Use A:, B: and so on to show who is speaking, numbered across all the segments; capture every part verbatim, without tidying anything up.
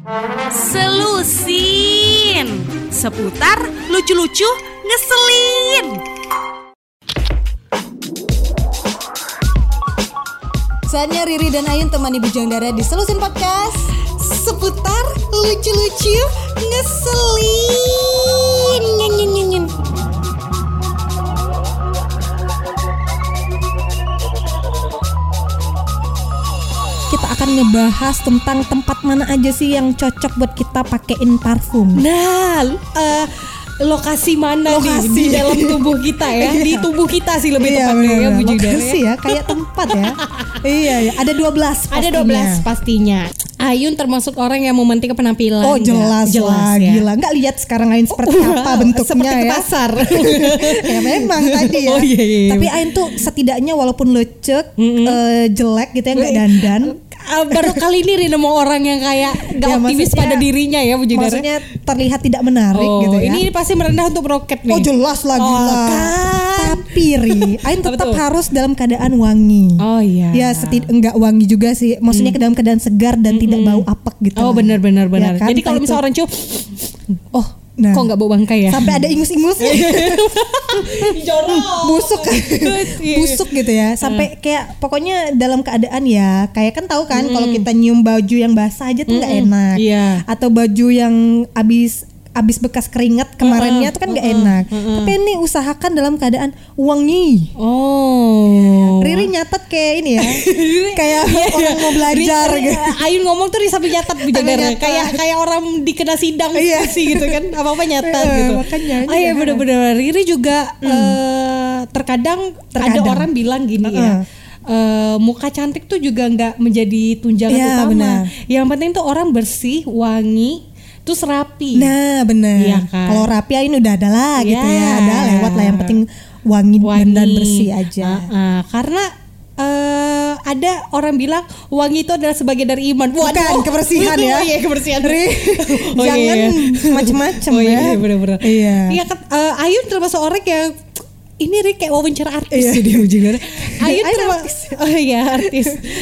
A: Selusin seputar lucu-lucu ngeselin.
B: Saatnya Riri dan Ayun temani Bujang Dara di Selusin Podcast seputar lucu-lucu ngeselin. Nyen, nyen, nyen, nyen. Kita akan ngebahas tentang tempat mana aja sih yang cocok buat kita pakein parfum.
C: Nah, uh, lokasi mana
B: Lokasi.
C: nih di dalam tubuh kita ya? Di tubuh kita sih lebih
B: Iya,
C: tepatnya ya,
B: bener-bener.
C: Bu Judar
B: Lokasi
C: ya.
B: ya, kayak tempat ya. Iya, ya. Ada dua belas pastinya.
C: Ada dua belas pastinya. Ayun termasuk orang yang mementingkan penampilan.
B: Oh jelas,
C: jelas
B: lah,
C: ya.
B: gila. Nggak lihat sekarang Ayun seperti apa bentuknya
C: Seperti ke
B: ya.
C: pasar.
B: Ya memang tadi ya.
C: Oh, iya, iya.
B: Tapi Ayun tuh setidaknya walaupun lecek, eh, jelek gitu ya, nggak dandan.
C: Uh, baru kali ini Rina mau orang yang kayak gak
B: Ya,
C: optimis
B: maksudnya-
C: pada dirinya ya Bu Judar.
B: Maksudnya terlihat tidak menarik
C: oh,
B: gitu ya.
C: ini pasti merendah untuk roket nih.
B: Oh jelas lah,
C: Oh,
B: gila.
C: kan.
B: Tapi Ri, Ayun tetap
C: Betul.
B: harus dalam keadaan wangi.
C: Oh iya.
B: Ya setid enggak wangi juga sih. Maksudnya ke dalam keadaan segar dan tidak bau apek gitu.
C: Oh
B: lah.
C: benar benar benar.
B: Ya kan?
C: Jadi kalau
B: Entah
C: misalnya
B: itu-
C: orang cium, oh
B: Nah.
C: kok nggak bau bangkai ya?
B: sampai ada ingus-ingus
C: Jorok.
B: busuk
C: Iya.
B: busuk gitu ya, sampai kayak pokoknya dalam keadaan ya kayak kan tahu kan kalau kita nyium baju yang basah aja tuh nggak enak,
C: Iya.
B: atau baju yang abis abis bekas keringat kemarinnya tuh kan nggak enak. Tapi ini usahakan dalam keadaan wangi.
C: Oh.
B: Riri nyatet kayak ini ya, kayak orang mau belajar
C: Riri-
B: gitu.
C: Ayun ngomong tuh di sambil nyatet Bu
B: Sambil
C: Jadar.
B: nyatet.
C: Kayak kayak orang dikena sidang
B: Iya.
C: sih gitu kan. Apa-apa nyatet
B: Eh,
C: gitu.
B: makanya
C: Oh iya
B: juga.
C: benar-benar. Riri juga eh, terkadang,
B: Terkadang.
C: ada orang bilang gini ya.
B: Uh-uh.
C: eh, muka cantik tuh juga nggak menjadi tunjangan
B: Iya,
C: utama.
B: benar.
C: Yang penting tuh orang bersih, wangi, terus rapi.
B: Nah bener,
C: Iya kan?
B: kalau rapi Ayun udah ada lah gitu
C: Iya.
B: ya, ada lewat lah, yang penting wangi,
C: Wangi.
B: dan bersih aja.
C: Uh-uh. Karena eh, ada orang bilang wangi itu adalah sebagian dari iman.
B: Bukan, kebersihan ya.
C: Oh iya kebersihan.
B: Ri,
C: Oh, iya,
B: jangan
C: iya.
B: macem-macem
C: Oh iya,
B: ya.
C: iya benar-benar.
B: Iya.
C: Iya kan eh, Ayun termasuk orang yang ini Ri kayak wawancara artis
B: Iya.
C: sih dia juga. Ayun
B: Ayun
C: termasuk
B: artis.
C: oh iya artis.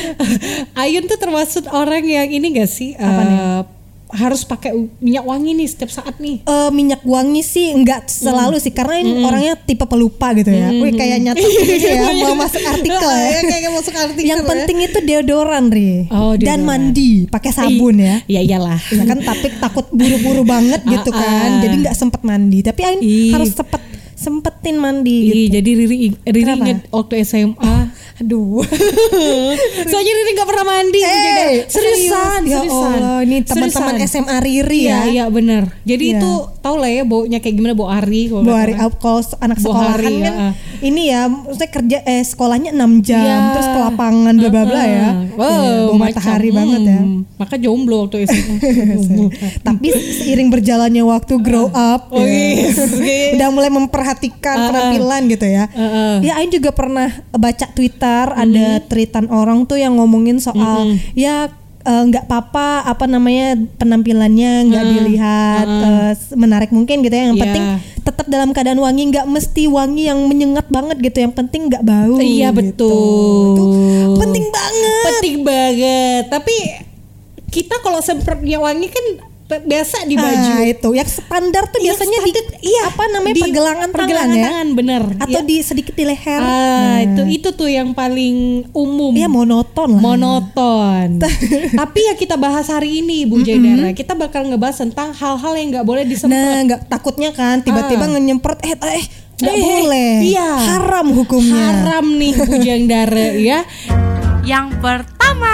C: Ayun tuh termasuk orang yang ini gak sih? eh, harus pakai minyak wangi nih setiap saat nih.
B: Eh, minyak wangi sih enggak selalu sih, karena ini orangnya tipe pelupa gitu ya. Wih kayak nyatet gitu ya, mau masuk artikel ya.
C: Iya, kayak masuk artikel
B: Yang
C: ya.
B: penting itu deodoran Ri,
C: Oh,
B: dan
C: deodoran.
B: mandi pakai sabun ya.
C: Iya iyalah.
B: Ya kan, tapi takut buru-buru banget gitu
C: Ah,
B: kan,
C: ah.
B: jadi nggak sempet mandi. Tapi Ayun
C: Ih.
B: harus sempet sempetin mandi gitu.
C: Iya, jadi Riri Riri
B: Kenapa?
C: inget waktu S M A.
B: Aduh.
C: Soalnya Riri gak pernah mandi. Bu Jada.
B: Eh,
C: seriusan,
B: Ya
C: seriusan.
B: Allah, ini teman-teman
C: Seriusan.
B: S M A Riri
C: Iya,
B: ya.
C: iya benar. Jadi
B: Iya.
C: itu tau lah ya baunya kayak gimana, bau ari. kalau
B: Bu
C: kata
B: Hari,
C: orang.
B: kalau anak
C: Bu
B: sekolahan
C: Hari,
B: kan
C: ya.
B: ini ya, maksudnya kerja eh sekolahnya enam jam,
C: Iya.
B: terus ke lapangan bla bla bla ya.
C: Wow,
B: Ya, bau matahari
C: macam,
B: banget ya.
C: hmm, Maka jomblo waktu S M A.
B: Tapi seiring berjalannya waktu grow up,
C: Oh,
B: ya,
C: yes.
B: udah mulai memperhatikan
C: Ah, ah.
B: penampilan gitu ya.
C: Ah, ah.
B: Ya, Ain juga pernah baca Twitter, ada tweetan orang tuh yang ngomongin soal ya eh, nggak apa-apa apa namanya penampilannya nggak
C: Ah,
B: dilihat
C: ah.
B: eh, menarik mungkin gitu ya. Yang
C: Iya.
B: penting tetap dalam keadaan wangi, nggak mesti wangi yang menyengat banget gitu. Yang penting nggak bau.
C: Iya
B: gitu.
C: betul.
B: Itu penting banget.
C: Penting banget. Tapi kita kalau semprotnya wangi kan biasa di baju.
B: Ah, itu yang standar tuh
C: Iya,
B: biasanya di
C: standar, iya,
B: apa namanya
C: di
B: pergelangan,
C: pergelangan
B: tangan ya,
C: tangan, bener.
B: atau
C: Iya.
B: di sedikit di leher.
C: Ah,
B: Nah,
C: itu itu tuh yang paling umum.
B: Iya, monoton lah.
C: Monoton. Tapi ya kita bahas hari ini Bu Jaidara, kita bakal ngebahas tentang hal-hal yang nggak boleh disemprot.
B: Nah, nggak takutnya kan tiba-tiba
C: Ah.
B: nyemprot eh eh nggak
C: Eh,
B: boleh.
C: iya.
B: Haram hukumnya.
C: Haram nih Bu Jaidara ya.
A: Yang pertama,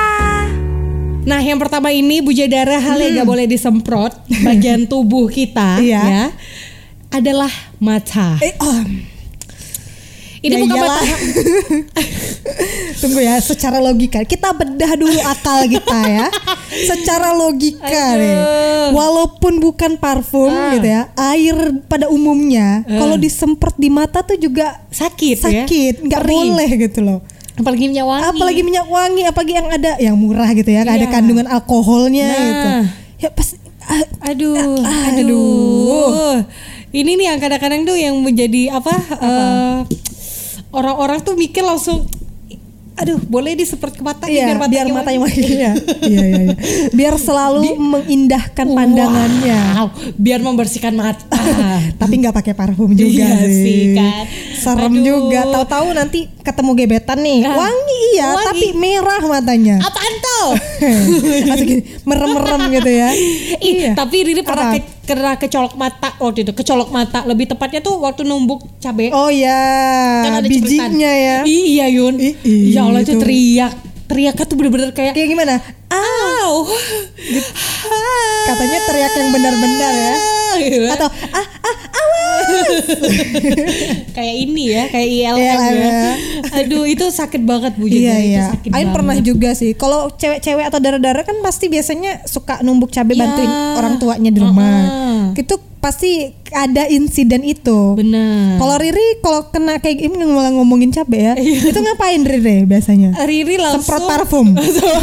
C: Nah, yang pertama ini Bu Jaidara, hal yang nggak boleh disemprot bagian tubuh kita
B: Iya.
C: ya adalah mata.
B: Eh, oh.
C: Ini
B: Ya
C: bukan
B: iyalah.
C: mata.
B: Tunggu ya, secara logika kita bedah dulu akal kita ya. Secara logika
C: Aduh.
B: nih, walaupun bukan parfum
C: Ah.
B: gitu ya, air pada umumnya kalau disemprot di mata tuh juga
C: Sakit, ya.
B: sakit, nggak
C: Perih.
B: boleh gitu loh.
C: Apalagi minyak wangi.
B: Apalagi minyak wangi, apalagi yang ada yang murah gitu ya, ada
C: Iya.
B: kandungan alkoholnya
C: Nah.
B: gitu. Ya pas ah,
C: Aduh,
B: Ah,
C: aduh.
B: aduh.
C: Ini nih yang kadang-kadang tuh yang menjadi apa? eh, orang-orang tuh mikir langsung aduh boleh disemprot ke mata
B: iya,
C: biar matanya,
B: biar matanya wangi. Iya, iya, iya. Biar selalu Bi- mengindahkan pandangannya.
C: Wow, biar membersihkan mata.
B: Tapi nggak pakai parfum juga
C: iya
B: sih.
C: sih kan.
B: Serem Aduh. juga. Tahu-tahu nanti ketemu gebetan nih. Nah, wangi iya, wangi. Tapi merah matanya.
C: Apaan tuh?
B: Atau gini, merem-merem gitu ya.
C: Ih, iya. Tapi Riri pernah ke, kena kecolok mata waktu itu, kecolok mata. Lebih tepatnya tuh waktu numbuk cabai.
B: Oh iya. Kan ada bijinya ya.
C: Iya Yun. I, i, ya Allah itu teriak. Teriaknya tuh bener-bener kayak
B: kayak gimana? Aw. Katanya teriak yang benar-benar ya. Gitu. Atau ah ah awas.
C: Kayak ini ya, kayak I L M ya. ya. Aduh, itu sakit banget Bu.
B: Iya, iya.
C: Ain
B: pernah juga sih. Kalau cewek-cewek atau darah-darah kan pasti biasanya suka numbuk cabai ya. Bantuin orang tuanya di rumah. Uh-uh. Itu pasti ada insiden itu.
C: Benar.
B: Kalau Riri kalau kena kayak ini malah ngomongin cabai ya. Itu ngapain Riri biasanya?
C: Riri langsung
B: semprot parfum.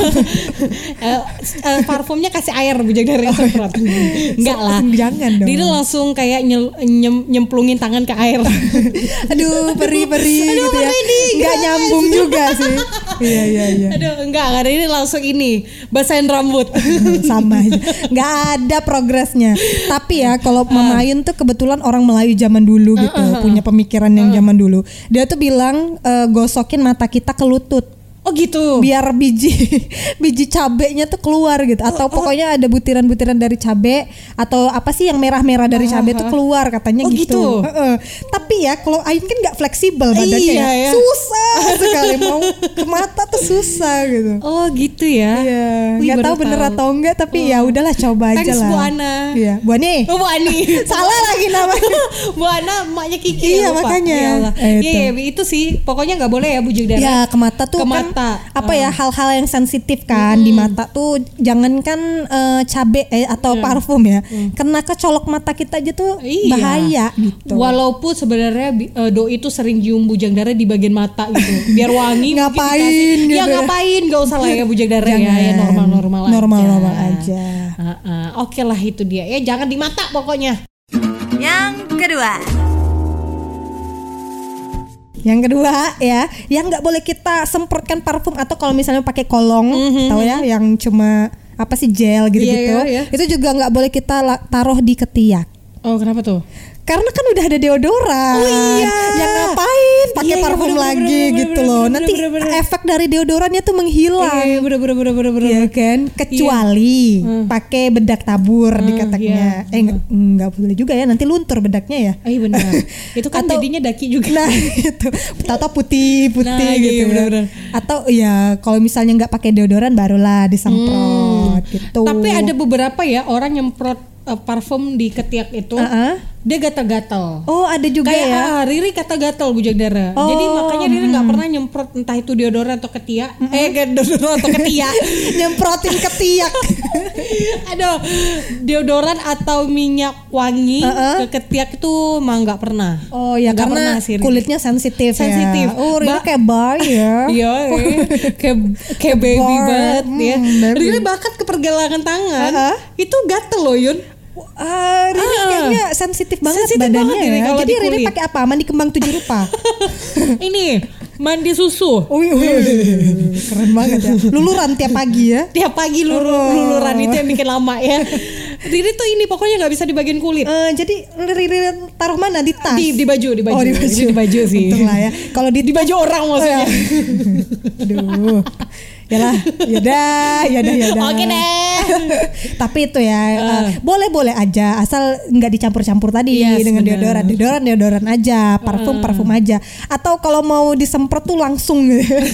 C: uh, uh, parfumnya kasih air bujang dari semprot. Enggak lah.
B: Jangan dong.
C: Riri langsung kayak nyel, nyem, nyemplungin tangan ke air.
B: Aduh, peri-peri gitu ya. Enggak nyambung juga sih. Iya, iya, iya.
C: Aduh, enggak, enggak. Riri langsung ini basahin rambut.
B: Sama aja. Enggak ada progresnya. Tapi ya kalau Mama Ayun tuh kebetulan orang Melayu zaman dulu gitu, uh, uh, uh. punya pemikiran yang uh. zaman dulu. Dia tuh bilang uh, gosokin mata kita ke lutut.
C: Oh gitu.
B: Biar biji biji cabenya tuh keluar gitu. Atau oh, pokoknya oh. ada butiran-butiran dari cabe atau apa sih yang merah-merah dari uh, cabe uh. tuh keluar katanya
C: oh,
B: gitu.
C: gitu.
B: Uh, uh. Tapi ya kalau Ayun kan nggak fleksibel badannya.
C: Iya, ya.
B: Susah sekali mau ke mata tuh susah gitu.
C: Oh gitu ya.
B: Iya. Nggak tahu bener atau enggak tapi oh. ya udahlah coba aja
C: Thanks,
B: lah.
C: Bu Ana.
B: Iya, Bu Ani.
C: Oh, Bu Ani.
B: Salah lagi namanya.
C: Bu Ana emaknya Kiki.
B: Iya
C: lupa.
B: makanya.
C: Iya eh, itu sih pokoknya nggak boleh ya bujuk darah.
B: Ya ke mata tuh
C: ke
B: kan
C: mata.
B: apa ya hal-hal yang sensitif kan hmm. di mata tuh jangankan uh, cabe eh, atau hmm. parfum ya hmm. kena kecolok mata kita aja tuh iya. bahaya gitu.
C: Walaupun sebenarnya uh, doi itu sering cium bujang darah di bagian mata gitu biar wangi.
B: Ngapain gitu.
C: Ya ngapain gak usah lah ya bujang darah ya, ya normal-normal aja.
B: Normal-normal aja.
C: Uh, uh, Oke okay lah itu dia ya jangan di mata pokoknya.
A: Yang kedua.
B: Yang kedua ya, yang nggak boleh kita semprotkan parfum atau kalau misalnya pakai kolong, mm-hmm. tahu ya, yang cuma apa sih gel gitu-gitu,
C: yeah, yeah, yeah.
B: itu juga nggak boleh kita la- taruh di ketiak.
C: Oh kenapa tuh?
B: Karena kan udah ada deodoran.
C: Oh iya.
B: Yang ngapain pakai
C: iya,
B: parfum
C: bener,
B: lagi
C: bener,
B: gitu
C: bener,
B: loh.
C: bener,
B: Nanti
C: bener, bener.
B: efek dari deodorannya tuh menghilang.
C: Iya, bener bener bener bener bener.
B: Iya kan? Kecuali
C: iya.
B: pakai bedak tabur hmm, di keteknya.
C: Iya.
B: Eh enggak, enggak boleh juga ya, nanti luntur bedaknya ya.
C: Oh, iya benar. Itu kan
B: Atau,
C: jadinya daki juga.
B: Nah, itu. Tato putih-putih
C: nah,
B: gitu.
C: Iya, bener, bener.
B: Atau ya kalau misalnya enggak pakai deodoran barulah disemprot hmm. gitu.
C: Tapi ada beberapa ya orang nyemprot uh, parfum di ketiak itu. Uh-uh. Dia gatal-gatal.
B: Oh ada juga
C: kayak,
B: ya.
C: Ah, Riri kata gatal bujang darah.
B: Oh,
C: jadi makanya Riri nggak
B: hmm.
C: pernah nyemprot entah itu deodoran atau ketiak. Mm-hmm. Eh deodoran atau ketiak.
B: Nyemprotin ketiak.
C: Aduh, deodoran atau minyak wangi uh-uh. ke ketiak itu mah nggak pernah.
B: Oh ya gak karena sih, kulitnya sensitif.
C: Sensitif.
B: Ya. Oh Riri ba- kayak bayi ya.
C: Iya, kayak kayak baby banget hmm, ya.
B: Baby.
C: Riri bakat ke pergelangan tangan. Uh-huh. Itu gatel loh Yun.
B: Uh, Riri ah. kayaknya sensitif banget
C: sensitif
B: badannya
C: banget
B: ya.
C: Kalau
B: jadi Riri pakai apa? Mandi kembang tujuh rupa.
C: Ini mandi susu.
B: Wih, wih, wih. Keren banget ya. Luluran tiap pagi ya.
C: Tiap pagi lulu, oh. luluran itu yang bikin lama ya. Riri tuh ini pokoknya nggak bisa di bagian kulit.
B: Uh, jadi Riri taruh mana di tas?
C: Di, di baju, di baju.
B: Oh, di baju,
C: di baju sih.
B: Untung lah ya. Kalau di,
C: di baju orang maksudnya.
B: Oh, ya. Aduh. Yalah, yaudah, yaudah, yaudah.
C: Oke deh.
B: Tapi itu ya uh. boleh-boleh aja, asal nggak dicampur-campur tadi yes, dengan bener. deodoran, deodoran, deodoran aja, parfum, uh. parfum aja. Atau kalau mau disemprot tuh langsung,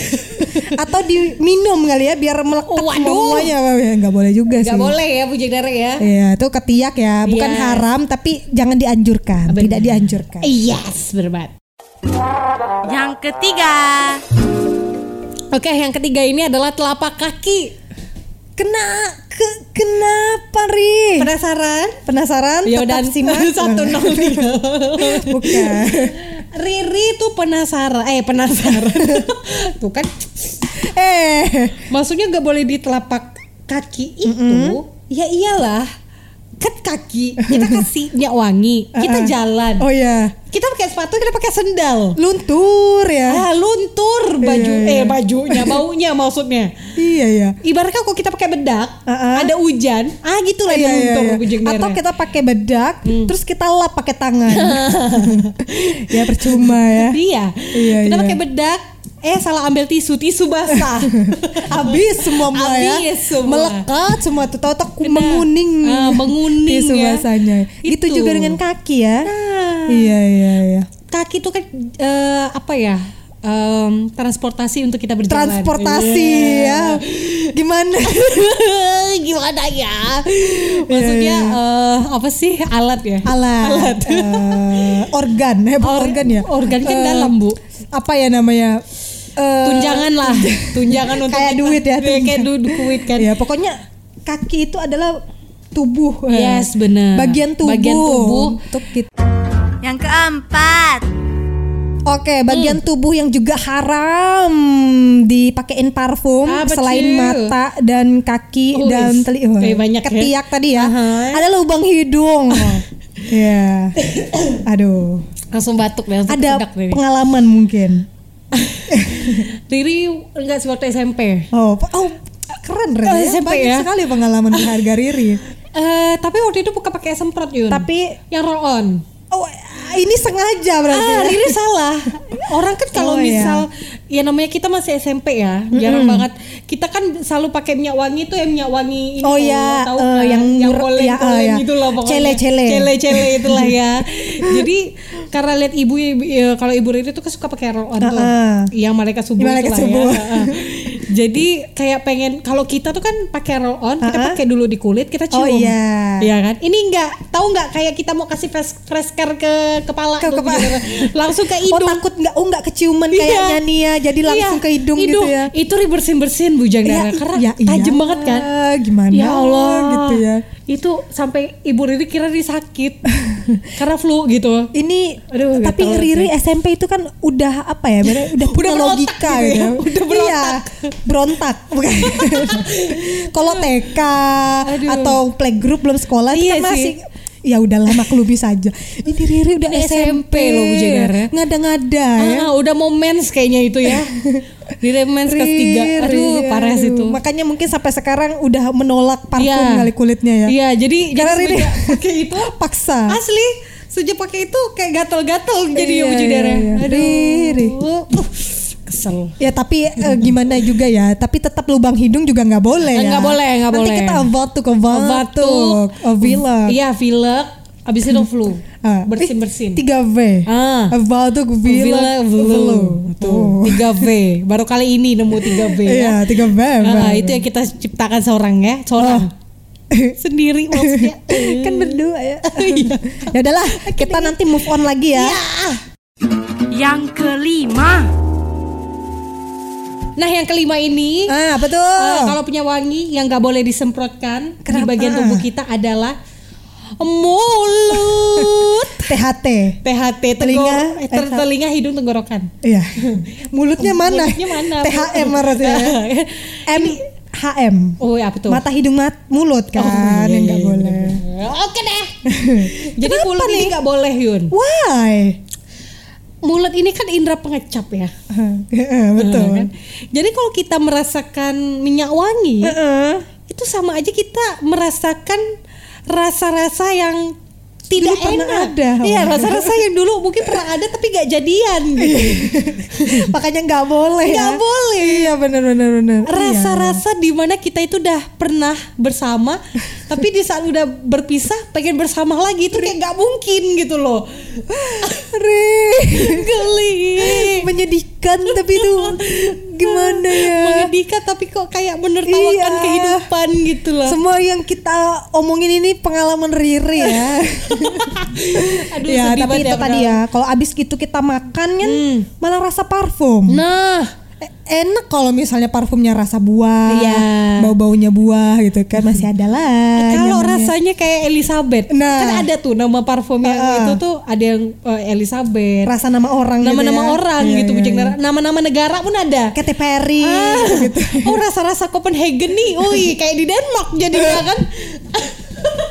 B: atau diminum kali ya, biar melekat oh, semuanya. Nggak boleh juga
C: gak
B: sih.
C: Nggak boleh ya, bujang darah ya.
B: Iya, itu ketiak ya, bukan yes. haram, tapi jangan dianjurkan, bener. Tidak dianjurkan.
C: Yes, berbat.
A: Yang ketiga.
C: Oke, yang ketiga ini adalah telapak kaki.
B: Kena ke, kenapa Ri?
C: Penasaran?
B: Penasaran?
C: Ya udah
B: simak.
C: Satu nol tiga.
B: Bukan.
C: Riri tuh penasaran. Eh penasaran. Tuh kan. Eh, maksudnya nggak boleh di telapak kaki itu? Mm-hmm. Ya iyalah. kan kaki kita kasih minyak wangi, kita
B: Uh-uh.
C: jalan.
B: Oh ya.
C: Kita pakai sepatu, kita pakai sendal.
B: Luntur ya.
C: Ah, luntur baju
B: Iya, iya.
C: eh bajunya, baunya maksudnya.
B: Iya ya.
C: Ibaratnya kalau kita pakai bedak,
B: Uh-uh.
C: ada hujan, ah gitulah
B: Iya,
C: dia
B: iya,
C: luntur
B: iya.
C: ujung
B: Atau
C: daerah.
B: kita pakai bedak, terus kita lap pakai tangan. Ya percuma ya.
C: Iya.
B: Iya,
C: Kita
B: iya.
C: pakai bedak, eh salah ambil tisu, tisu basah.
B: Habis semua mulai ya.
C: Habis semua.
B: Melekat semua tuh, tahu-tahu
C: Benar.
B: menguning.
C: Ah, menguning
B: tisu
C: ya.
B: basahnya. Itu
C: Itu.
B: juga dengan kaki ya.
C: Nah,
B: Iya iya iya.
C: kaki itu kan eh, apa ya? Em, transportasi untuk kita berjalan.
B: Transportasi
C: Iya.
B: ya. Gimana?
C: Gimana ya? Maksudnya eh, apa sih alat ya?
B: Alat.
C: Alat.
B: Eh, organ, eh, bukan
C: Or-
B: organ ya.
C: organ kan
B: Eh,
C: dalam, Bu.
B: Apa ya namanya? Eh,
C: Tunjangan lah, tunjangan untuk
B: Kayak
C: kita.
B: duit ya,
C: Iya, kayak
B: tunjangan.
C: du- duit kan.
B: Ya pokoknya kaki itu adalah tubuh.
C: Yes, benar.
B: Bagian tubuh.
C: Bagian tubuh.
B: Untuk kita.
A: Yang keempat.
B: Oke, bagian
C: Hmm.
B: tubuh yang juga haram dipakein parfum
C: Apa
B: selain
C: tuh?
B: mata dan kaki
C: Oh,
B: dan
C: yes.
B: telinga.
C: Eh, banyak ya.
B: Ketiak tadi ya.
C: Aha.
B: Ada lubang hidung. Ya. Aduh.
C: Langsung batuk deh, langsung
B: Ada
C: kesedak deh.
B: pengalaman mungkin.
C: Riri enggak sih waktu S M P.
B: Oh, oh keren Ren.
C: Oh,
B: ya.
C: S M P
B: Banyak
C: ya.
B: sekali pengalaman berharga Riri.
C: Eh, tapi waktu itu bukan pakai semprot Yun.
B: Tapi
C: yang roll on.
B: oh ini sengaja berarti.
C: Ah, Riri salah. Orang kan kalau
B: Oh, iya.
C: misal ya namanya kita masih S M P ya, jarang banget. Kita kan selalu pakai minyak wangi tuh yang minyak wangi ini.
B: Oh,
C: tuh,
B: iya,
C: tahu
B: eh,
C: kan?
B: yang
C: yang
B: mur-
C: koleng
B: ya, eh,
C: koleng
B: ya.
C: gitu loh pokoknya.
B: Cele-cele.
C: Cele-cele itulah ya. Jadi karena lihat ibu ya, kalau ibu Riri tuh kan suka pakai roll on tuh.
B: Uh-uh.
C: Yang malaikat subuh
B: Malaikat
C: itulah
B: subuh.
C: ya. Heeh. Jadi kayak pengen kalau kita tuh kan pakai roll on, kita
B: Uh-uh.
C: pakai dulu di kulit, kita cium.
B: Oh, iya.
C: Iya kan? Ini enggak, tahu enggak kayak kita mau kasih fresh fresh care ke kepala
B: Ke
C: tuh,
B: kepala.
C: gitu. Langsung ke
B: Oh
C: hidung.
B: takut nggak? Oh nggak keciuman
C: Iya.
B: kayaknya Nia. Jadi langsung
C: Iya,
B: ke hidung, gitu ya.
C: Itu bersin-bersin bujang darah
B: Iya,
C: karena
B: iya,
C: tajam
B: iya.
C: banget kan.
B: Gimana?
C: Ya Allah
B: gitu ya.
C: Itu sampai ibu Riri kira dia sakit karena flu gitu.
B: Ini
C: Aduh,
B: tapi
C: gatel
B: Riri
C: sih.
B: S M P itu kan udah apa ya? Udah, udah punya
C: berontak
B: logika
C: gitu ya.
B: gitu.
C: Udah berontak.
B: Iya, berontak. Bukan. Kalau T K
C: Aduh.
B: atau playgroup belum sekolah itu
C: Iya
B: kan masih
C: sih.
B: ya udahlah maklumi saja. Ini Riri udah
C: Udah
B: S M P,
C: S M P loh, Bu Jenara.
B: ngada-ngada ya.
C: Ah, udah mau mens kayaknya itu ya. Riri mens kelas tiga. Aduh,
B: Riri,
C: parah sih itu.
B: aduh. Makanya mungkin sampai sekarang udah menolak parfum
C: Iya.
B: kali kulitnya ya.
C: Iya, jadi
B: Karena
C: jadi
B: Riri
C: semenjak pakai itu
B: paksa.
C: asli sejak pakai itu kayak gatel-gatel jadi
B: Iya,
C: ya Bu
B: iya,
C: Jenara.
B: iya.
C: Aduh.
B: Riri.
C: Uh, kesel.
B: Ya tapi eh, gimana juga ya. Tapi tetap lubang hidung juga nggak boleh ya.
C: Nggak boleh, nggak
B: Nanti
C: boleh.
B: kita batuk, batuk,
C: Batuk,
B: Vilek.
C: Iya, pilek. Abis itu flu.
B: Ah,
C: Bersin-bersin.
B: Tiga V.
C: Ah.
B: Batuk,
C: Vilek,
B: vilek,
C: flu.
B: flu.
C: Tuh, tiga V. Baru kali ini nemu tiga V ya.
B: Iya, tiga V.
C: Ah, itu yang kita ciptakan seorang ya, seorang. Sendiri maksudnya.
B: Kan berdua ya.
C: Iya.
B: Ya udahlah, kita nanti move on lagi ya.
A: Yang kelima.
C: Nah, yang kelima ini
B: Ah, apa tuh?
C: eh, kalau punya wangi yang nggak boleh disemprotkan di
B: Kenapa?
C: bagian tubuh kita adalah mulut.
B: T H T.
C: T H T
B: Telinga,
C: telinga, eh, ter- telinga, hidung, tenggorokan.
B: Iya. Mulutnya mana?
C: Mulutnya mana?
B: T H M harusnya. M H M.
C: Oh ya betul.
B: Mata, hidung, mat, mulut kan
C: Oh, iya,
B: yang
C: iya,
B: nggak
C: iya,
B: boleh.
C: bener. Oke deh. Jadi
B: Kenapa
C: mulut ini
B: nih?
C: nggak boleh Yun.
B: Why?
C: Mulut ini kan indera pengecap ya.
B: Heeh, betul.
C: Kan? Jadi kalau kita merasakan minyak wangi,
B: Heeh.
C: itu sama aja kita merasakan rasa-rasa yang tidak
B: Dulu pernah
C: enak.
B: ada.
C: Iya, rasa-rasa yang dulu mungkin pernah ada tapi gak jadian gitu.
B: Makanya nggak boleh.
C: Nggak
B: ya?
C: boleh.
B: Iya benar benar benar.
C: Rasa-rasa di mana kita itu udah pernah bersama, tapi di saat udah berpisah pengen bersama lagi itu kayak nggak mungkin gitu loh.
B: Ri.
C: Geli.
B: Menyedihkan tapi itu gimana ya?
C: Mengedihkan tapi kok kayak menertawakan
B: Iya.
C: kehidupan gitu loh.
B: Semua yang kita omongin ini pengalaman Riri ya.
C: Aduh,
B: Ya
C: sedih
B: tapi
C: banget
B: itu
C: ya,
B: tadi
C: padahal.
B: ya, kalau abis gitu kita makan kan
C: Hmm.
B: malah rasa parfum.
C: Nah,
B: E- Enak kalau misalnya parfumnya rasa buah,
C: Iya.
B: bau-baunya buah gitu kan masih ada lah.
C: kalau
B: nyamannya.
C: rasanya kayak Elizabeth,
B: Nah.
C: kan ada tuh nama parfum yang
B: Uh-uh.
C: itu tuh ada yang eh, Elizabeth,
B: rasa nama orang,
C: nama-nama
B: gitu ya.
C: orang
B: Iya,
C: gitu,
B: iya,
C: Bujang
B: iya.
C: Dara. Nama-nama negara pun ada.
B: Katy Perry
C: Ah,
B: gitu.
C: Oh rasa-rasa Copenhagen nih, ui kayak di Denmark jadinya kan.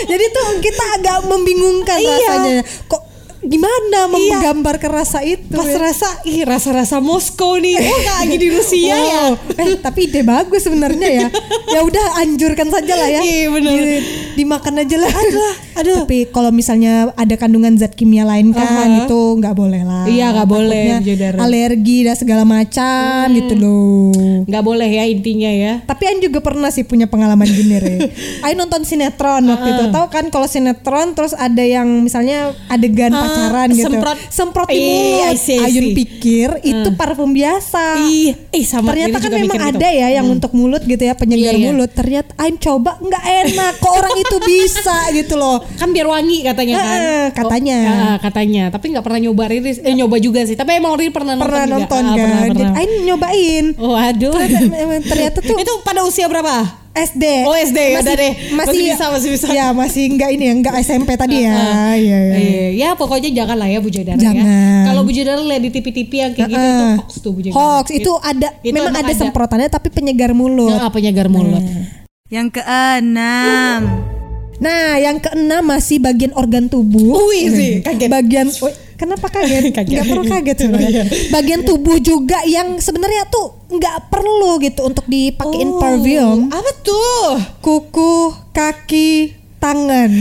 B: Jadi tuh kita agak membingungkan
C: Iya.
B: rasanya. Kok gimana
C: Iya.
B: menggambarkan rasa itu?
C: Pas
B: ya?
C: rasa, ih rasa-rasa Moskow nih. Oh gak lagi di Rusia ya.
B: Wow. Eh tapi ide bagus sebenarnya ya. Ya udah anjurkan saja lah ya.
C: Iya, benar.
B: Di- dimakan aja lah.
C: Aduh, aduh.
B: Tapi kalau misalnya ada kandungan zat kimia lain kan
C: Aha.
B: itu nggak boleh lah.
C: Iya, nggak boleh,
B: Takutnya
C: Bujodara.
B: alergi dan segala macam gitu loh.
C: Gak boleh ya intinya ya.
B: Tapi Ain juga pernah sih punya pengalaman gini Re. Ain nonton sinetron waktu itu. Tahu kan kalau sinetron terus ada yang misalnya adegan
C: Ah,
B: pacaran gitu.
C: semprot.
B: Semprot di
C: Iya,
B: mulut.
C: I see, I
B: Ayun
C: see.
B: pikir itu parfum biasa.
C: Ih, ih sama
B: Ternyata
C: Riri
B: kan
C: juga
B: memang
C: mikir gitu.
B: ada ya yang untuk mulut gitu ya, penyegar
C: Iya, iya.
B: mulut. Ternyata Ain coba nggak enak. Kok orang itu bisa gitu loh.
C: Kan biar wangi katanya kan.
B: Eh, katanya.
C: Oh, ah, katanya. Tapi nggak pernah nyoba Riri. Eh nyoba juga sih. Tapi emang Riri pernah nonton
B: Pernah
C: juga.
B: nonton
C: Ah,
B: kan.
C: Pernah,
B: Jadi
C: pernah.
B: Ain nyobain.
C: Oh aduh.
B: Ternyata, ternyata tuh
C: Itu pada usia berapa?
B: S D.
C: Oh, S D, ya udah deh.
B: Masih,
C: Masih bisa, masih bisa.
B: Ya masih enggak ini ya, enggak S M P tadi ya.
C: Ah,
B: Iya, iya.
C: Eh, ya pokoknya jangan lah ya Bujodara ya.
B: Jangan.
C: Kalau Bujodara lihat di T V-T V yang kayak gitu
B: Heeh.
C: tuh hoax tuh Bujodara.
B: Hoax itu ada,
C: Itu
B: memang
C: emang
B: ada
C: ada.
B: semprotannya tapi penyegar mulut.
C: Nah, penyegar mulut.
A: Yang keenam.
B: Nah, yang keenam masih bagian organ tubuh.
C: Wih sih, kaget.
B: Bagian, Wih, kenapa kaget?
C: Kaget.
B: Nggak perlu kaget sebenarnya. Bagian tubuh juga yang sebenarnya tuh nggak perlu gitu untuk dipakein
C: Oh,
B: parfum.
C: Apa tuh?
B: Kuku, kaki, tangan.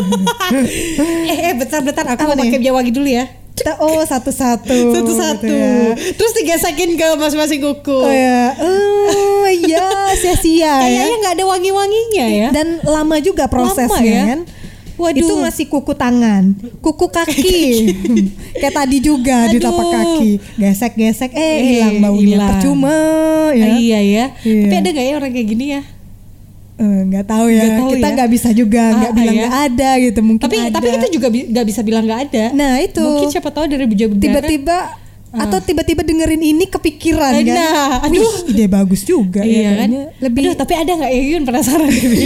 C: eh, eh bentar-bentar aku
B: Apa
C: mau
B: nih?
C: pakai Jawagi dulu ya.
B: Kita oh satu-satu.
C: Satu-satu.
B: gitu ya.
C: Terus digesekin ke masing-masing kuku.
B: Oh ya, oh iya, sia-sia ya.
C: Kayaknya nggak ada wangi-wanginya ya.
B: Dan lama juga prosesnya
C: Lama ya?
B: kan.
C: Waduh.
B: Itu masih kuku tangan, kuku kaki. Kayak tadi juga di
C: Aduh.
B: tapak kaki. Gesek-gesek eh
C: Eh,
B: hilang baunya.
C: hilang.
B: Percuma ya.
C: Ah, iya ya.
B: Iya.
C: Tapi ada nggak ya orang kayak gini ya?
B: Eh, nggak tahu ya.
C: Nggak tahu
B: Kita
C: ya.
B: nggak bisa juga
C: Ah,
B: nggak bilang
C: ya.
B: nggak ada gitu. Mungkin
C: Tapi
B: ada.
C: tapi kita juga bi- nggak bisa bilang nggak ada.
B: Nah itu.
C: Mungkin siapa tahu dari Bujodara.
B: tiba-tiba atau tiba-tiba dengerin ini kepikiran kan.
C: Nah, aduh.
B: Wih, ide bagus juga
C: Iya
B: ya,
C: kan?
B: kayaknya. Lebih
C: Aduh, tapi ada nggak ya Yun penasaran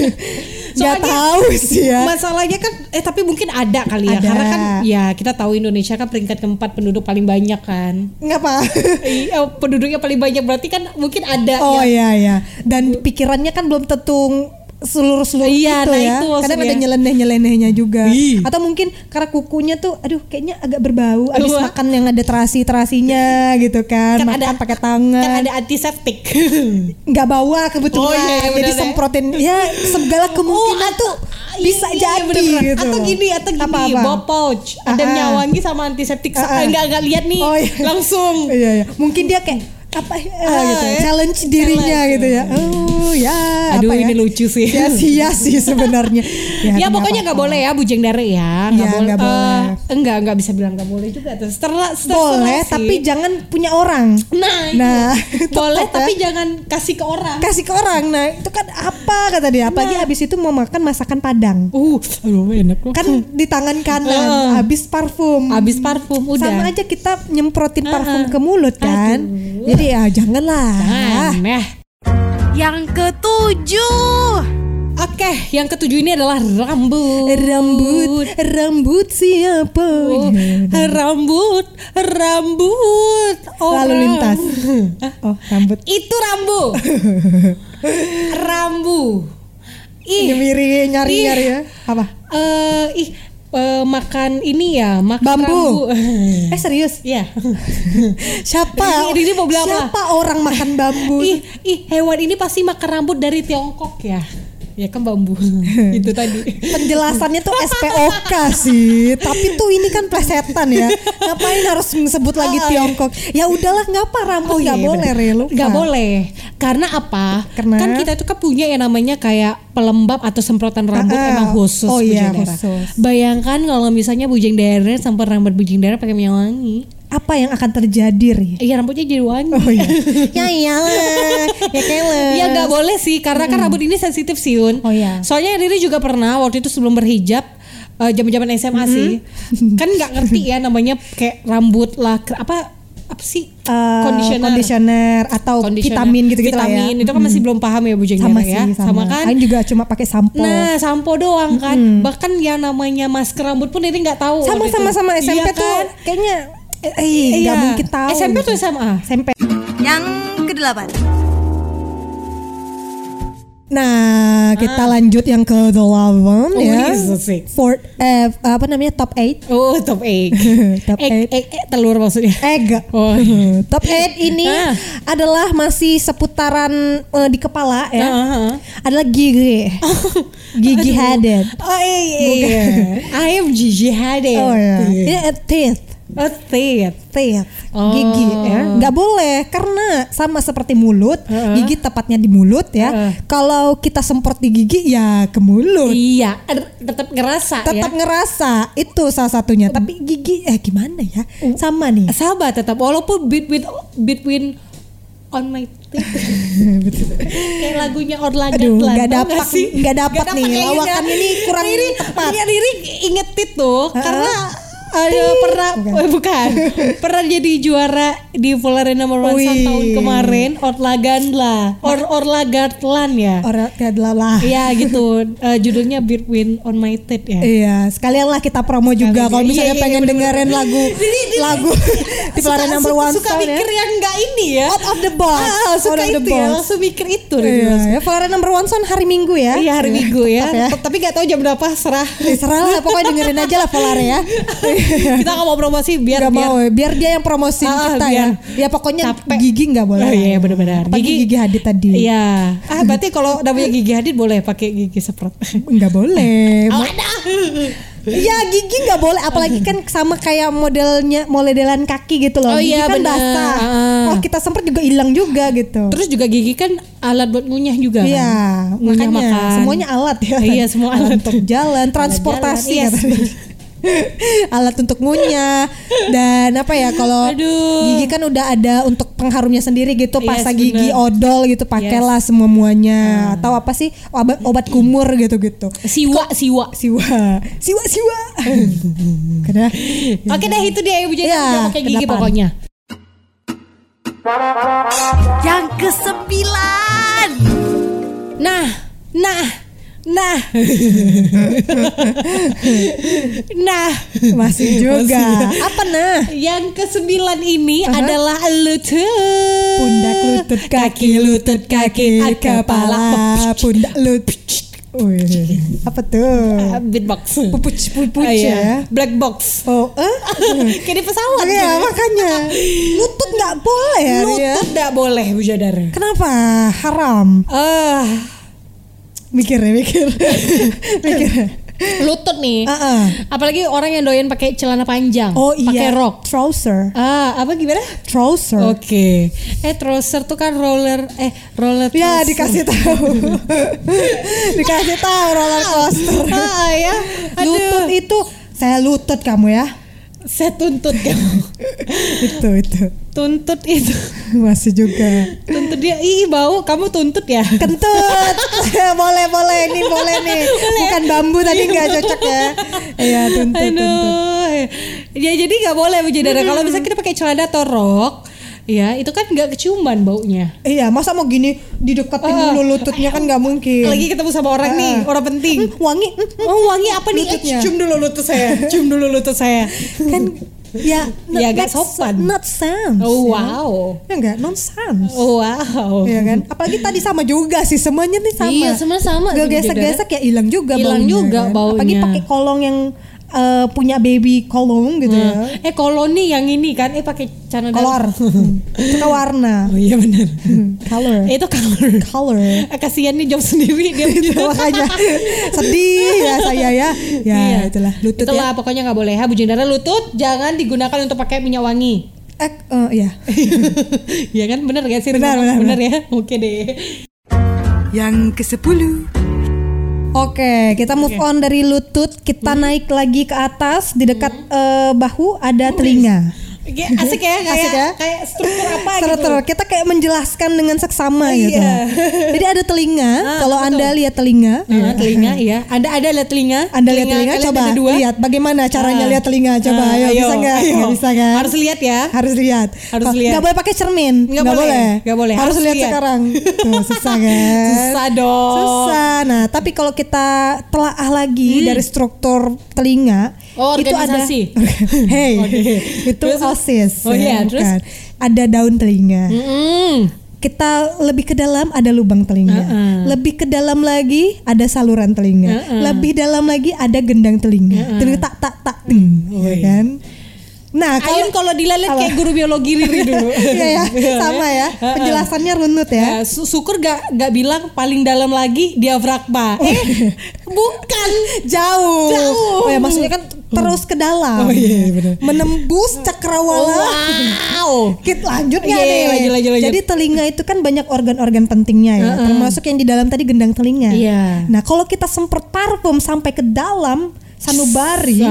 B: nggak tahu sih ya.
C: Masalahnya kan eh tapi mungkin ada kali ya.
B: Ada.
C: Karena kan ya kita tahu Indonesia kan peringkat keempat penduduk paling banyak kan.
B: Ngapa?
C: Iya, penduduknya paling banyak berarti kan mungkin ada
B: Oh
C: ya.
B: iya iya. Dan pikirannya kan belum tentu seluruh-seluruh
C: Iya,
B: gitu
C: nah
B: ya.
C: itu
B: Kadang
C: maksudnya.
B: ada nyeleneh-nyelenehnya juga.
C: Ih.
B: Atau mungkin karena kukunya tuh aduh kayaknya agak berbau abis
C: Wah.
B: makan yang ada terasi-terasinya gitu kan.
C: Kan
B: makan
C: ada-
B: pakai tangan.
C: Kan ada antiseptik.
B: Nggak bawa kebetulan.
C: Oh, iya, iya,
B: Jadi
C: benar ya.
B: semprotin ya segala kemungkinan
C: Oh,
B: tuh
C: Iya,
B: bisa
C: iya,
B: jadi
C: bener-bener.
B: gitu.
C: Atau gini, atau gini,
B: Apa-apa?
C: bawa pouch, ada
B: Ah, ah.
C: nyawangi sama antiseptik.
B: Ah, ah.
C: Enggak enggak lihat nih,
B: Oh, iya.
C: langsung.
B: Iya iya. Mungkin dia kayak apa ya,
C: Ah,
B: gitu.
C: ya.
B: Challenge dirinya
C: Challenge.
B: gitu ya. Oh ya.
C: Aduh,
B: apa ya?
C: ini lucu sih.
B: Sia-sia sih sebenarnya.
C: Ya, pokoknya nggak boleh ya Bujeng Dare ya, nggak
B: Ya,
C: boleh.
B: nggak boleh.
C: Eh, enggak enggak bisa bilang nggak boleh juga. Terserah, terserah
B: Boleh
C: sih.
B: tapi jangan punya orang.
C: Nah, itu.
B: Nah,
C: boleh
B: tetap ya.
C: tapi jangan kasih ke orang.
B: Kasih ke orang. Nah, itu kan apa kata dia? Apalagi
C: Nah.
B: habis itu mau makan masakan Padang.
C: Uh, aduh enak loh.
B: Kan di tangan kanan
C: Eh.
B: habis parfum.
C: Habis parfum udah.
B: Sama aja kita nyemprotin
C: Ah,
B: parfum
C: ah.
B: ke mulut kan.
C: Aduh.
B: Jadi ya janganlah.
C: Jangan, ya.
A: Yang ketujuh.
C: Oke, yang ketujuh ini adalah rambut.
B: Rambut, rambut siapa?
C: Oh, rambut, rambut.
B: Lalu
C: orang.
B: lintas. Oh, rambut.
C: Itu rambu. Rambu. Ih,
B: Nyemiri nyari-nyari ya. Apa?
C: eh, ih, eh, makan ini ya, makan
B: Bambu.
C: rambu.
B: Eh serius?
C: Iya.
B: Siapa?
C: Ini- ini mau bilang apa?
B: Siapa orang makan bambu?
C: Ih, ih, hewan ini pasti makan rambut dari Tiongkok ya. Ya kan bambu. Itu tadi.
B: Penjelasannya tuh S P O K sih, tapi tuh ini kan plesetan ya. Ngapain harus sebut lagi
C: Ah,
B: Tiongkok? Ya udahlah, ngapa rambut nggak
C: iya,
B: boleh,
C: bener.
B: Re? Lupa.
C: Nggak boleh. Karena apa?
B: Karena?
C: Kan kita itu kan punya yang namanya kayak pelembab atau semprotan rambut
B: Ah, ah.
C: emang khusus.
B: Oh iya,
C: Bujeng Dara.
B: khusus.
C: Bayangkan kalau misalnya Bujeng Dara semprot rambut Bujeng Dara pakai minyak wangi.
B: Apa yang akan terjadi, Ri?
C: Iya rambutnya jadi wangi.
B: Oh iya. Ya iyalah. Ya keles.
C: Iya nggak boleh sih karena kan rambut ini sensitif sih Yun.
B: Oh, iya.
C: Soalnya Riri juga pernah waktu itu sebelum berhijab eh, zaman-zaman S M A sih. Kan nggak ngerti ya namanya kayak rambut lah ke- apa apa sih
B: Eh,
C: conditioner.
B: conditioner atau
C: Conditioner.
B: vitamin gitu-gitu lah ya.
C: Vitamin itu kan masih belum paham ya Bujeng
B: Sama
C: Dara ya.
B: sih, sama.
C: kan.
B: Ain juga cuma pakai sampo.
C: Nah, sampo doang kan. Bahkan yang namanya masker rambut pun Riri nggak tahu.
B: sama
C: waktu
B: sama
C: itu.
B: sama S M P
C: Iya
B: tuh
C: kan?
B: kayaknya eh nggak
C: Iya.
B: mungkin tahu.
C: S M P
B: gitu.
C: tuh S M A.
B: S M P.
A: Yang kedelapan.
B: Nah, kita
C: Ah.
B: lanjut yang ke delapan
C: Oh,
B: ya.
C: this is sick.
B: Fourth, eh, apa namanya top eight.
C: Oh, top eight.
B: Top
C: egg,
B: eight.
C: egg, egg, telur maksudnya.
B: Egg.
C: Oh.
B: Top eight ini
C: Ah.
B: adalah masih seputaran eh, di kepala ya.
C: Ah, ah.
B: Adalah gigi. Gigi Hadid.
C: Oh iya, iya, iya. I am Gigi Hadid.
B: Oh ya. Ini eh, teeth.
C: Oh, teeth.
B: Teeth,
C: Oh.
B: gigi ya, nggak boleh karena sama seperti mulut,
C: Uh-uh.
B: gigi tepatnya di mulut ya.
C: Uh-uh.
B: Kalau kita semprot di gigi ya ke mulut,
C: Iya, ada- tetap ngerasa
B: tetap
C: ya.
B: ngerasa itu salah satunya. Tapi gigi eh gimana ya, sama nih.
C: Sahabat tetap walaupun between between on my teeth. Kayak lagunya Orla
B: Aduh,
C: Gatlan.
B: nggak
C: tau
B: dapat,
C: nggak sih?
B: nggak dapat nih.
C: kayaknya.
B: Lawakan ini kurang
C: Riri,
B: tepat.
C: Iya, Riri inget itu karena ada pernah
B: Bukan.
C: eh, bukan pernah jadi juara di Polare Number One
B: Wih.
C: tahun kemarin Orla Gandla or Orla Gatlan ya.
B: Orang kayak lah.
C: Iya gitu. Eh, judulnya Between on My Teeth ya.
B: Iya, sekalian lah kita promo juga
C: Sekalian.
B: kalau misalnya
C: Iya, iya,
B: pengen
C: iya,
B: dengerin lagu
C: Jadi- jadi-
B: lagu di Pelari
C: Suka-
B: Number
C: suka-
B: One
C: suka
B: Sound ya.
C: mikir yang enggak ini ya.
B: Out of the box.
C: Ah, suka
B: Out of the
C: itu ya,
B: box.
C: langsung mikir itu Riri.
B: Iya, ya Pelari Number One Sound hari Minggu ya.
C: Iya hari Minggu ya.
B: Tetap ya.
C: Tapi nggak tahu jam berapa serah.
B: Eh, serah lah, pokoknya dengerin aja lah Polare ya.
C: Kita nggak mau promosi biar
B: Gak
C: biar.
B: mau, biar dia yang promosiin
C: Ah,
B: kita
C: biar
B: ya. Ya pokoknya
C: capek.
B: gigi nggak boleh.
C: Oh iya benar-benar.
B: Apalagi gigi Hadid tadi.
C: Iya. Ah berarti kalau namanya gigi Hadid boleh pakai gigi semprot.
B: Nggak boleh.
C: Oh,
B: Ma-
C: ada.
B: Iya gigi nggak boleh, apalagi kan sama kayak modelnya modelan kaki gitu loh.
C: Oh
B: Gigi
C: iya,
B: kan
C: bener.
B: basah.
C: Ah.
B: Oh kita semprot juga hilang juga gitu.
C: Terus juga gigi kan alat buat ngunyah juga.
B: Iya,
C: kan? Ngunyah
B: makanya
C: makan.
B: semuanya alat ya.
C: Iya, semua alat.
B: untuk jalan, transportasi
C: jalan,
B: katanya. Alat untuk ngunyah dan apa ya kalau
C: Aduh.
B: gigi kan udah ada untuk pengharumnya sendiri gitu,
C: Yes,
B: pasta gigi,
C: bener.
B: odol gitu, pakailah semua muanya. Atau apa sih obat, obat kumur gitu-gitu.
C: Siwa, siwa.
B: Siwa, siwa, siwa. Karena
C: Oke deh itu dia ibu jadi
B: Iya,
C: udah pakai gigi
B: kedelapan.
C: pokoknya.
A: Yang kesembilan.
C: Nah, nah, nah, nah.
B: masih juga. Apa nah?
C: Yang kesembilan ini
B: Aha.
C: adalah lutut,
B: Pundak, lutut, kaki, lutut, kaki, kepala, pundak, lutut. Wih, apa tuh?
C: Ah, beatbox,
B: Pupuc, pupuc
C: Ah, iya.
B: ya.
C: Black box.
B: Oh, eh?
C: Kayak di pesawat.
B: Iya,
C: gitu.
B: makanya lutut nggak boleh ya. Ria?
C: Lutut tidak boleh Bu Jadar.
B: Kenapa? Haram.
C: Ah,
B: Mikir ya, mikir. mikir.
C: lutut nih.
B: Ah, ah.
C: Apalagi orang yang doyan pakai celana panjang,
B: Oh iya.
C: pakai rok.
B: Trouser.
C: Ah, apa gimana?
B: Trouser.
C: Oke. Eh trouser tuh kan roller eh roller
B: Ya
C: trouser.
B: dikasih tahu. dikasih tahu roller coaster.
C: Ah ya. Aduh.
B: Lutut itu saya lutut kamu ya.
C: Saya tuntut kamu.
B: itu itu
C: Tuntut itu.
B: masih juga.
C: Tuntut dia. Ih bau kamu tuntut ya.
B: Kentut. boleh boleh ini boleh nih. Bukan bambu tadi nggak cocok ya. Iya tuntut tuntut.
C: Aduh. Ya jadi nggak boleh Bu Jadara.
B: Hmm.
C: Kalau misalnya kita pakai celana atau rok, ya itu kan nggak keciuman baunya.
B: Iya masa mau gini dideketin
C: Ah.
B: dulu lututnya kan nggak mungkin.
C: Lagi ketemu sama orang nih,
B: Ah.
C: orang penting.
B: Wangi.
C: Oh wangi apa nih?
B: Lututnya.
C: Eh, cium dulu lutut saya. Cium dulu lutut saya.
B: kan ya
C: Ya, agak
B: makes
C: sopan.
B: not sense.
C: Oh
B: ya.
C: wow.
B: Ya enggak nonsense.
C: Oh wow.
B: Iya kan? Apalagi tadi sama juga sih, semuanya nih sama.
C: Iya, semuanya sama sih,
B: Gak gesek-gesek ya hilang juga
C: Hilang
B: baunya.
C: juga
B: kan?
C: baunya.
B: Apalagi pakai kolong yang eh, punya baby kolong gitu ya.
C: Nah, eh koloni yang ini kan, eh pakai celana
B: Kolor.
C: dalam.
B: Itu kan warna.
C: Oh iya benar.
B: Color.
C: Eh, itu color.
B: Color.
C: Eh, kasihan nih job sendiri dia.
B: Itu makanya sedih ya saya ya. Ya
C: Iya.
B: itulah lutut
C: Itulah
B: ya.
C: pokoknya nggak boleh ya Bu Jendara, lutut jangan digunakan untuk pakai minyak wangi.
B: Eh, eh, iya.
C: Iya kan benar gak sih?
B: Benar, benar,
C: benar ya. Oke deh.
A: Yang kesepuluh.
B: Oke, kita move on dari lutut, kita naik lagi ke atas di dekat eh, bahu ada telinga.
C: Oke, asik ya kayak
B: Asik ya?
C: kayak struktur apa
B: Struktur.
C: gitu.
B: Kita kayak menjelaskan dengan seksama gitu.
C: Iya.
B: Jadi ada telinga.
C: Ah,
B: Kalau
C: betul.
B: Anda lihat telinga,
C: Ah, telinga iya. Anda ada lihat telinga?
B: Anda lihat telinga,
C: kalian
B: coba
C: ada dua?
B: lihat bagaimana caranya
C: Ah.
B: lihat telinga. Coba,
C: Ah,
B: ayo, bisa nggak?
C: ayo.
B: Nggak bisa kan?
C: Harus lihat ya.
B: Harus lihat.
C: Harus
B: Oh,
C: lihat.
B: Nggak boleh pakai cermin.
C: Nggak boleh. Nggak boleh.
B: Harus,
C: Harus
B: lihat,
C: lihat.
B: sekarang. Tuh susah kan?
C: Susah dong.
B: Susah. Nah, tapi kalau kita telaah lagi dari struktur telinga,
C: Hmm. Oh,
B: itu ada.
C: organisasi.
B: Hey,
C: Oke.
B: itu
C: Terus?
B: osis.
C: Oh, iya, terus?
B: bukan. Ada daun telinga.
C: Mm-mm.
B: kita lebih ke dalam ada lubang telinga, uh-uh. lebih ke dalam lagi ada saluran telinga, uh-uh. lebih dalam lagi ada gendang telinga, uh-uh. telinga tak tak tak, ting, oh, ya kan? Nah,
C: Ayun kalau dilalit kayak guru biologi Riri dulu.
B: Iya ya, sama ya. Penjelasannya runut ya.
C: Uh, syukur gak gak bilang paling dalam lagi diafragma. Eh, bukan,
B: jauh.
C: Jauh.
B: Oh ya, maksudnya kan terus ke dalam.
C: Oh iya, benar.
B: Menembus cakrawala.
C: Wow.
B: Kita lanjut ya
C: yeah,
B: nih.
C: Lanjut, lanjut, lanjut.
B: Jadi telinga itu kan banyak organ-organ pentingnya ya, uh-uh. termasuk yang di dalam tadi gendang telinga.
C: Yeah.
B: Nah, kalau kita semprot parfum sampai ke dalam sanubari,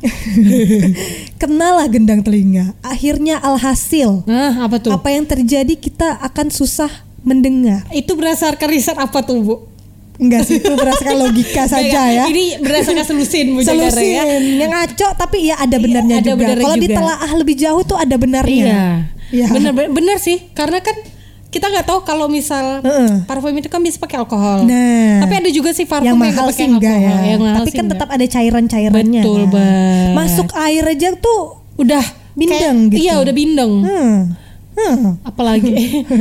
B: kenalah gendang telinga. Akhirnya alhasil,
C: nah, apa tuh?
B: Apa yang terjadi, kita akan susah mendengar.
C: Itu berdasarkan riset apa tuh, Bu?
B: Enggak sih, itu berdasarkan logika saja ya.
C: Ini berdasarkan selusin, Bu Jagara ya.
B: Selusin yang ngaco, tapi ya ada benarnya
C: ada
B: juga. Kalau ditelaah lebih jauh tuh ada benarnya.
C: Iya. Ya. Benar, benar sih, karena kan kita nggak tahu kalau misal uh-uh. parfum itu kan bisa pakai alkohol.
B: Nah,
C: tapi ada juga sih parfum
B: yang
C: yang
B: mahal
C: pakai
B: sih enggak
C: alkohol.
B: Ya.
C: Yang mahal
B: tapi
C: sih
B: kan
C: enggak.
B: tetap ada cairan-cairannya.
C: Betul
B: kan.
C: banget.
B: Masuk air aja tuh
C: udah
B: bindeng
C: kayak,
B: gitu.
C: Iya udah bindeng.
B: Hmm. Hmm.
C: Apalagi,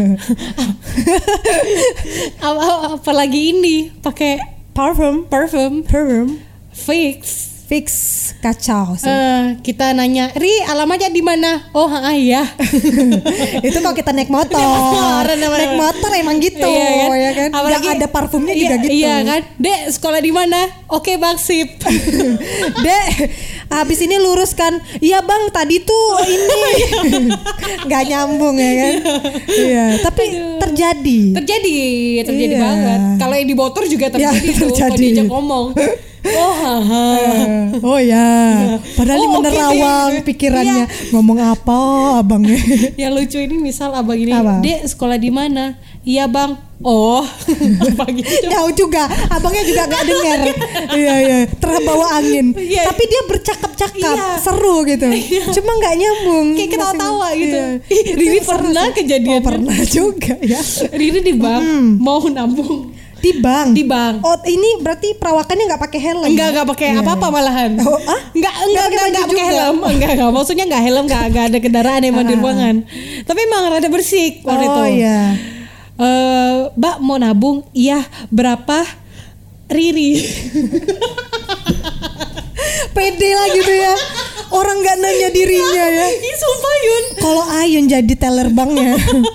C: apalagi ini pakai
B: parfum,
C: parfum,
B: parfum,
C: fix.
B: Fix kacau sih.
C: Uh, kita nanya, Ri alamatnya di mana? Oh, ah ya.
B: Itu kalau kita naik motor. Naik motor emang gitu, iya kan? Ya kan? Apalagi, gak ada parfumnya
C: iya,
B: juga gitu.
C: Iya kan? Dek, sekolah di mana? Oke, Bang, sip.
B: Dek, habis ini luruskan. Iya, Bang, tadi tuh ini. Gak nyambung ya kan? Iya, tapi Aduh. terjadi.
C: Terjadi, terjadi
B: iya.
C: banget. Kalau yang di motor juga terjadi ya, tuh, kalau diajak ngomong. Oh, haha.
B: Oh ya, padahal oh, menerawang okay. pikirannya iya. ngomong apa abangnya.
C: Yang lucu ini misal abang ini,
B: apa?
C: Dek sekolah di mana? Iya bang. Oh, gitu.
B: Jauh juga, abangnya juga nggak dengar. Iya iya, terbawa angin.
C: Iya.
B: Tapi dia bercakap-cakap, iya. seru gitu.
C: Iya.
B: Cuma nggak nyambung.
C: Kayak ketawa-tawa gitu.
B: Iya.
C: Riri pernah kejadian.
B: Oh, pernah juga ya.
C: Riri di bank hmm. mau nabung.
B: Di bank.
C: Di bank.
B: Oh, ini berarti perawakannya nggak pakai helm.
C: Enggak, enggak pakai yeah. apa-apa malahan.
B: Oh, ah?
C: Enggak, enggak, enggak, enggak pakai helm. Enggak, enggak. Maksudnya enggak helm, enggak, enggak ada kendaraan yang di ruangan. Tapi emang rada bersih waktu itu.
B: Oh iya.
C: Uh, Mbak mau nabung? Iya, berapa? Riri.
B: Pede lah gitu ya. Orang nggak nanya dirinya ya.
C: Ih, sumpah Yun.
B: Kalau Ayun jadi teller banknya.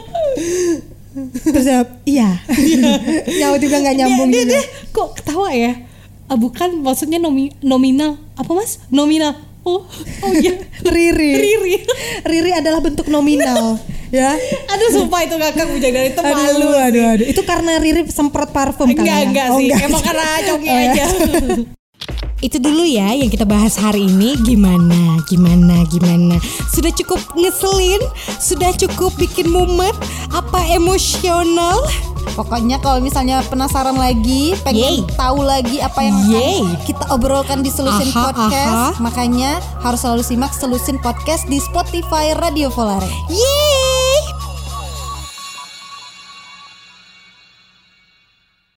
B: Terus jawab, iya. Nyawa juga gak nyambung
C: dia,
B: gitu.
C: Dia, kok ketawa ya? Ah, bukan, maksudnya nomi, nominal. Apa mas? Nominal. Oh, oh iya.
B: Riri.
C: Riri.
B: Riri adalah bentuk nominal. Ya.
C: Aduh sumpah itu ngakak Bu Jagara itu malu.
B: Aduh, aduh, aduh. Itu karena Riri semprot parfum kan?
C: Enggak, enggak
B: oh,
C: sih.
B: enggak.
C: Emang karena congnya
B: oh,
C: aja.
D: Itu dulu ya yang kita bahas hari ini. Gimana, gimana, gimana. Sudah cukup ngeselin? Sudah cukup bikin mumet? Apa emosional?
B: Pokoknya kalau misalnya penasaran lagi, pengen Yay. tahu lagi apa yang
D: Yay.
B: akan kita obrolkan di Selusin
D: aha,
B: Podcast,
D: aha.
B: makanya harus selalu simak Selusin Podcast di Spotify Radio Volare.
D: Yeay.